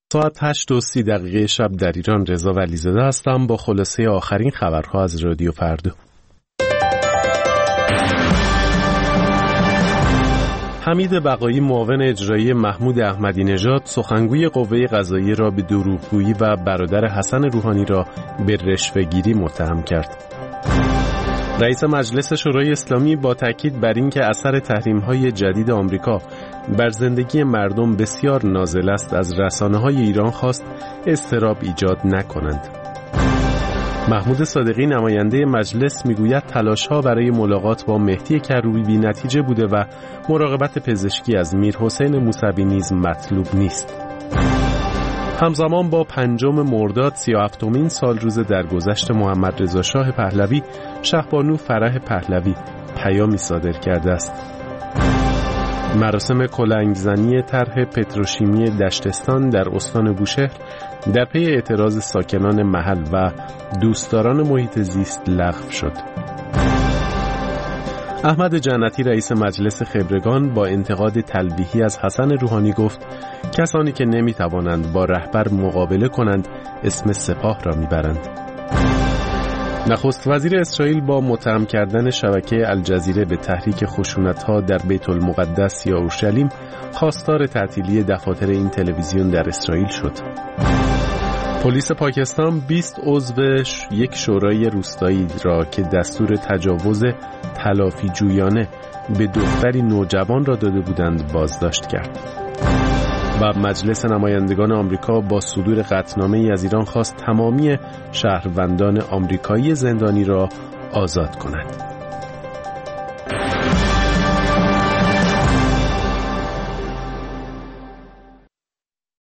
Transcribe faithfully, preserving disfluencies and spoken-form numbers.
ساعت هشت و سی دقیقه شب در ایران. رضا ولیزاده هستم با خلاصه آخرین خبرها از رادیو فردا. حمید بقایی معاون اجرایی محمود احمدی نژاد سخنگوی قوه قضاییه را به دروغگویی و برادر حسن روحانی را به رشوه‌گیری متهم کرد. رئیس مجلس شورای اسلامی با تاکید بر اینکه اثر تحریم‌های جدید آمریکا بر زندگی مردم بسیار نازل است، از رسانه‌های ایران خواست اضطراب ایجاد نکنند. محمود صادقی نماینده مجلس میگوید تلاش‌ها برای ملاقات با مهدی کروبی بی‌نتیجه بوده و مراقبت پزشکی از میرحسین موسوی نیز مطلوب نیست. همزمان با پنجم مرداد سی و هفتمین سال روز درگذشت محمد رضا شاه پهلوی، شهبانو فرح پهلوی پیامی صادر کرده است. مراسم کلنگزنی طرح پتروشیمی دشتستان در استان بوشهر در پی اعتراض ساکنان محل و دوستداران محیط زیست لغو شد. احمد جنتی رئیس مجلس خبرگان با انتقاد تلویحی از حسن روحانی گفت کسانی که نمیتوانند با رهبر مقابله کنند اسم سپاه را میبرند. نخست وزیر اسرائیل با متهم کردن شبکه الجزیره به تحریک خشونت‌ها در بیت المقدس یا اورشلیم خواستار تعطیلی دفاتر این تلویزیون در اسرائیل شد. پلیس پاکستان بیست عضو یک شورای روستایی را که دستور تجاوز تلافی جویانه به دختری نوجوان را داده بودند بازداشت کرد. و مجلس نمایندگان آمریکا با صدور قطعنامه‌ای از ایران خواست تمامی شهروندان آمریکایی زندانی را آزاد کند.